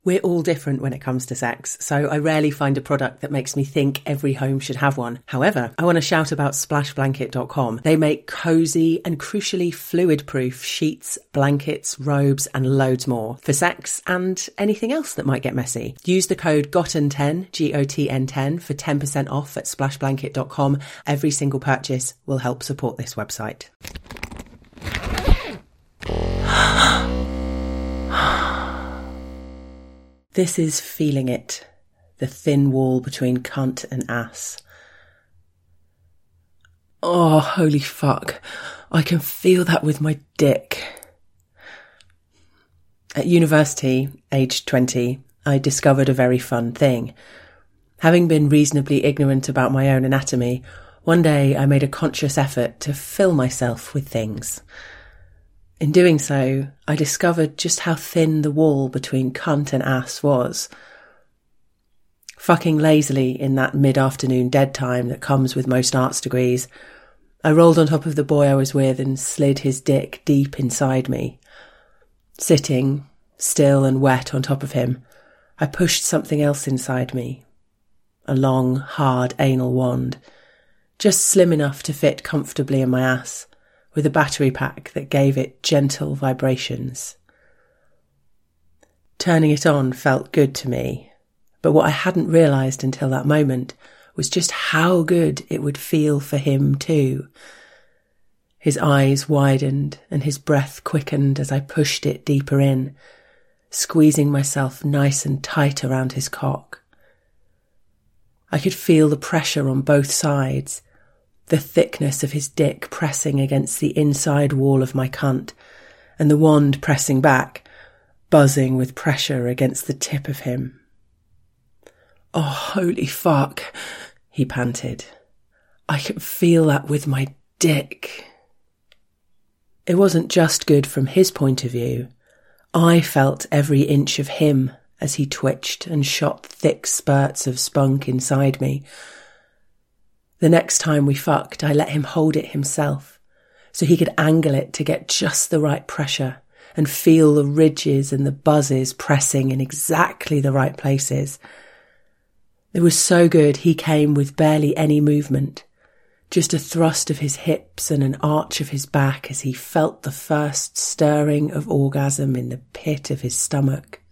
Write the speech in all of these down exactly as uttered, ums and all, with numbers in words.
We're all different when it comes to sex, so I rarely find a product that makes me think every home should have one. However, I want to shout about splash blanket dot com. They make cosy and crucially fluid-proof sheets, blankets, robes and loads more for sex and anything else that might get messy. Use the code gotten ten, G O T N ten, for ten percent off at splash blanket dot com. Every single purchase will help support this website. This is Feeling It, the thin wall between cunt and ass. Oh, holy fuck. I can feel that with my dick. At university, aged twenty, I discovered a very fun thing. Having been reasonably ignorant about my own anatomy, one day I made a conscious effort to fill myself with things. In doing so, I discovered just how thin the wall between cunt and ass was. Fucking lazily in that mid-afternoon dead time that comes with most arts degrees, I rolled on top of the boy I was with and slid his dick deep inside me. Sitting, still and wet on top of him, I pushed something else inside me. A long, hard anal wand, just slim enough to fit comfortably in my ass, with a battery pack that gave it gentle vibrations. Turning it on felt good to me, but what I hadn't realised until that moment was just how good it would feel for him too. His eyes widened and his breath quickened as I pushed it deeper in, squeezing myself nice and tight around his cock. I could feel the pressure on both sides, the thickness of his dick pressing against the inside wall of my cunt, and the wand pressing back, buzzing with pressure against the tip of him. Oh, holy fuck, he panted. I can feel that with my dick. It wasn't just good from his point of view. I felt every inch of him as he twitched and shot thick spurts of spunk inside me. The next time we fucked, I let him hold it himself, so he could angle it to get just the right pressure and feel the ridges and the buzzes pressing in exactly the right places. It was so good he came with barely any movement, just a thrust of his hips and an arch of his back as he felt the first stirring of orgasm in the pit of his stomach.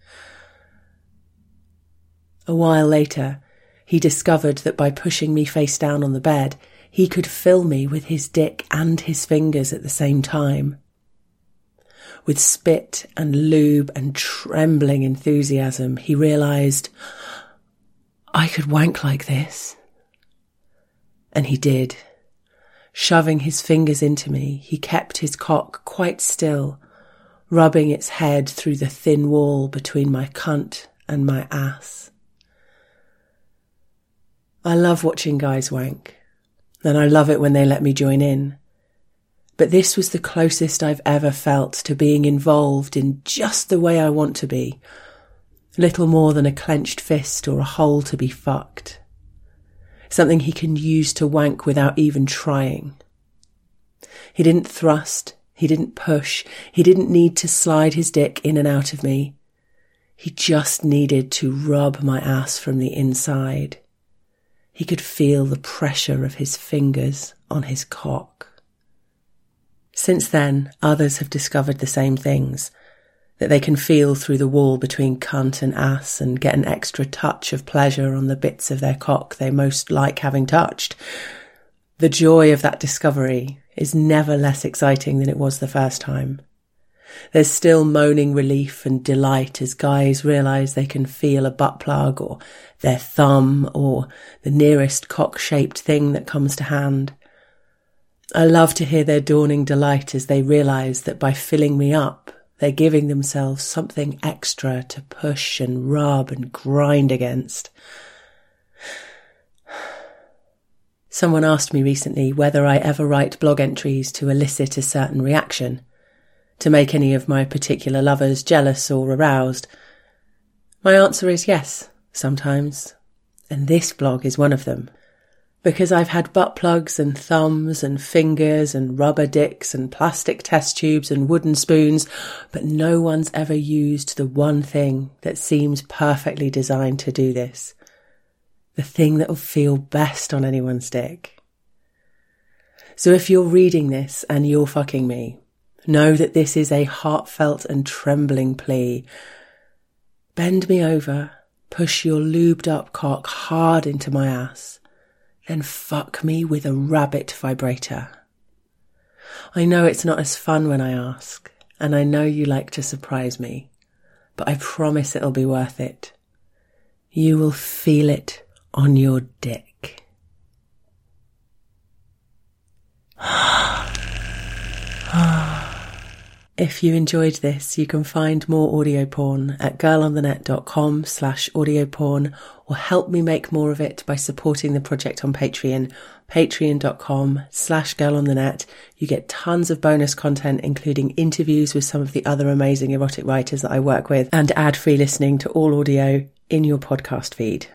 A while later, he discovered that by pushing me face down on the bed, he could fill me with his dick and his fingers at the same time. With spit and lube and trembling enthusiasm, he realised, I could wank like this. And he did. Shoving his fingers into me, he kept his cock quite still, rubbing its head through the thin wall between my cunt and my ass. I love watching guys wank, and I love it when they let me join in. But this was the closest I've ever felt to being involved in just the way I want to be, little more than a clenched fist or a hole to be fucked. Something he can use to wank without even trying. He didn't thrust, he didn't push, he didn't need to slide his dick in and out of me. He just needed to rub my ass from the inside. He could feel the pressure of his fingers on his cock. Since then, others have discovered the same things, that they can feel through the wall between cunt and ass and get an extra touch of pleasure on the bits of their cock they most like having touched. The joy of that discovery is never less exciting than it was the first time. There's still moaning relief and delight as guys realise they can feel a butt plug or their thumb or the nearest cock-shaped thing that comes to hand. I love to hear their dawning delight as they realise that by filling me up, they're giving themselves something extra to push and rub and grind against. Someone asked me recently whether I ever write blog entries to elicit a certain reaction, to make any of my particular lovers jealous or aroused. My answer is yes, sometimes, and this blog is one of them. Because I've had butt plugs and thumbs and fingers and rubber dicks and plastic test tubes and wooden spoons, but no one's ever used the one thing that seems perfectly designed to do this. The thing that will feel best on anyone's dick. So if you're reading this and you're fucking me, know that this is a heartfelt and trembling plea. Bend me over, push your lubed up cock hard into my ass, then fuck me with a rabbit vibrator. I know it's not as fun when I ask, and I know you like to surprise me, but I promise it'll be worth it. You will feel it on your dick. If you enjoyed this, you can find more audio porn at girlonthenet.com slash audio porn, or help me make more of it by supporting the project on Patreon, patreon.com slash girlonthenet. You get tons of bonus content, including interviews with some of the other amazing erotic writers that I work with, and ad-free listening to all audio in your podcast feed.